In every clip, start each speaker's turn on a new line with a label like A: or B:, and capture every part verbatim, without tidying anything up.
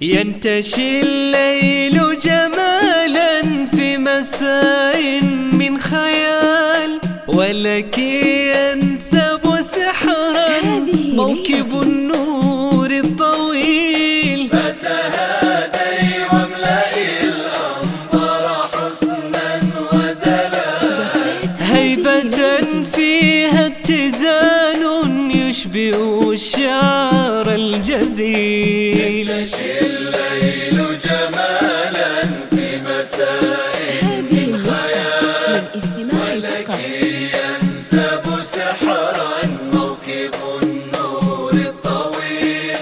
A: ينتشي الليل جمالا في مساء من خيال، ولك ينسب سحرا موكب النور الطويل.
B: فتهادي واملئي الأنظار حسنا ودلال،
A: هيبة فيها اتزان يشبه الشعر الجزيل.
B: ينتشي الليل جمالا في مساء من خيال، ولك ينسب سحرا موكب النور الطويل.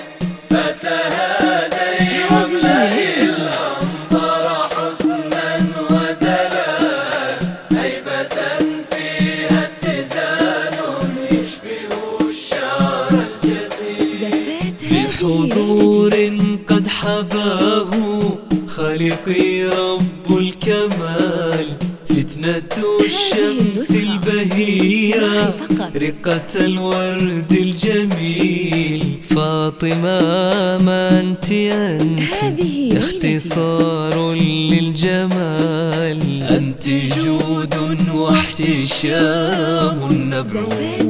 B: فتهادي واملئي الأنظار حسنا ودلال، هيبة فيها اتزان يشبه الشعر الجزيل.
A: بحضور قد حباه خالقي رب الكمال، فتنة الشمس البهية رقة الورد الجميل. فاطمة ما أنت أنت اختصار للجمال، أنت جود واحتشام النبع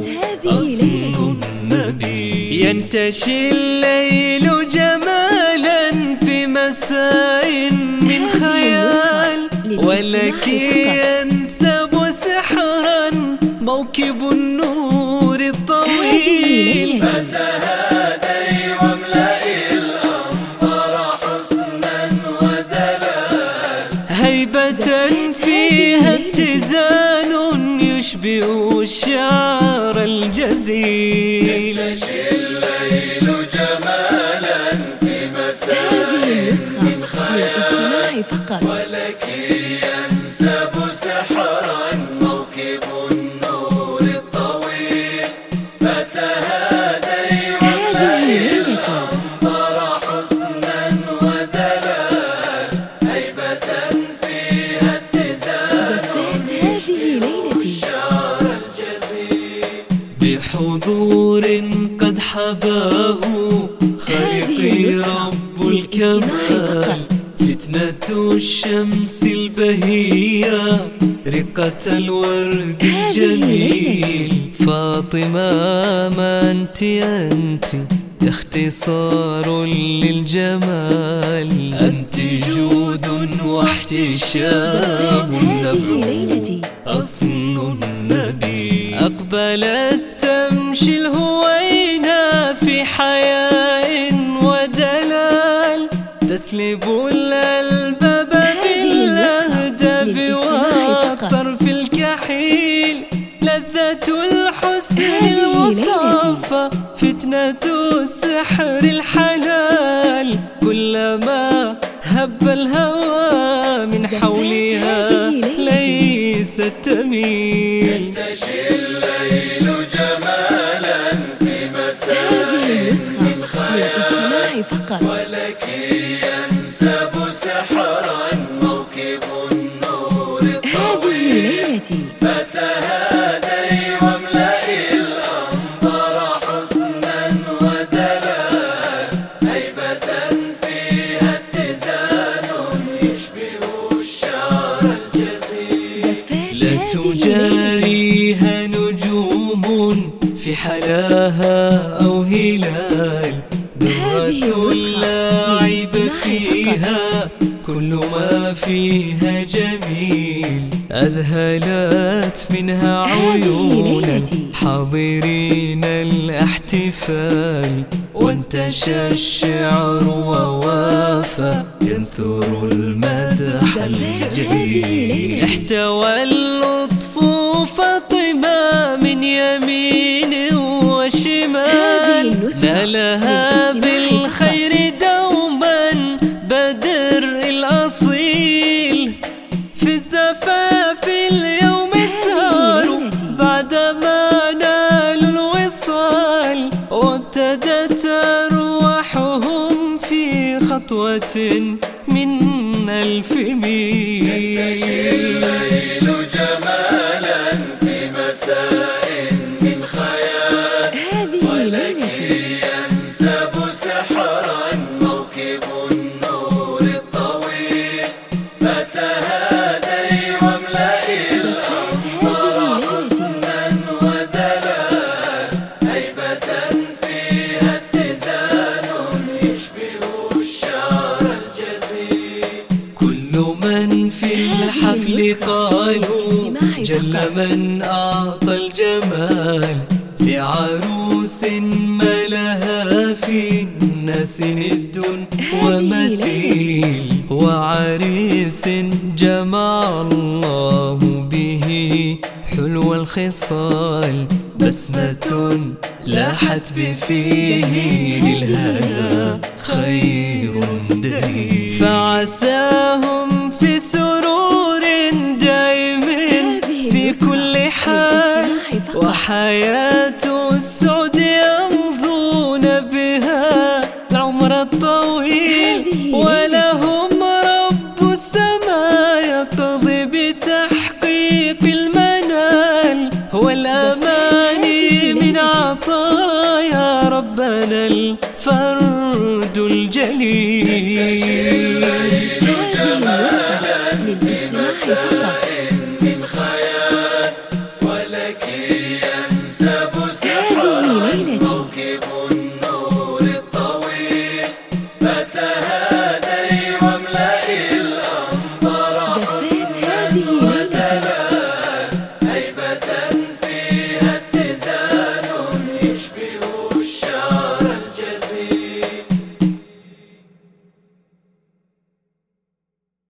A: أصل النبي. ينتشي الليل جمالا في مساء من خيال، ولك ينسب سحرا موكب النور الطويل.
B: فتهادي واملئي الأنظار حسنا ودلال،
A: هيبة فيها اتزان يشبه الشعر الجزيل.
B: ينتشي الليل جمالا في مساء من خيال، ولك ينسب سحرا موكب النور الطويل. فتهادي واملئي الأنظار حسنا ودلال، هيبة فيها اتزان يشبه الشعر الجزيل.
A: بحضور قد حباه خالقي رب الكمال، فتنة الشمس البهية رقة الورد الجميل. فاطمة ما أنت أنت اختصار للجمال، أنت جود واحتشام النبع أصل النبي. أقبلت تمشي الهوينة في حياء ودلال، تسلب الألباب بالأهداب والطرف الكحيل. لذة الحسن المصافى فتنة السحر الحلال، كلما هب الهوى من حولها ليست تميل.
B: ينتشي الليل جمالا في مساء من خيال، ولك ينسب سحرا موكب النور الطويل. فتهادي واملئي الأنظار حسنا ودلال، هيبة فيها اتزان يشبه الشعر الجزيل.
A: لا تجاريها نجوم في حلاها أو هلال، ذرة لا عيب فيها كل ما فيها جميل. أذهلت منها عيونا حاضرين الاحتفال، وانتشى الشعر ووافى ينثر المدح الجزيل. احتوى اللطف فاطمة من يمين وشمال، نالها بالخير دوما بدر الأصيل. في الزفاف اليوم السهر بعدما نالوا الوصال، وابتدت أرواحهم في خطوة من ألف ميل.
B: ينتشي الليل جمالا في مساء من خيال، ولك ينسب سحرا موكب
A: الحفل قالوا جل من أعطى الجمال لعروس ما لها في الناس ند ومثيل، وعريس جمع الله به حلو الخصال، بسمة لاحت بفيه للهنا خير دليل، فعساهم في سرور دائم في كل حال، وحياة السعد يمضون بها العمر الطويل، ولهم رب السماء يقضي بتحقيق المنال، والأماني من عطايا ربنا الفرد الجليل.
B: ينتشي الليل جمالا في مساء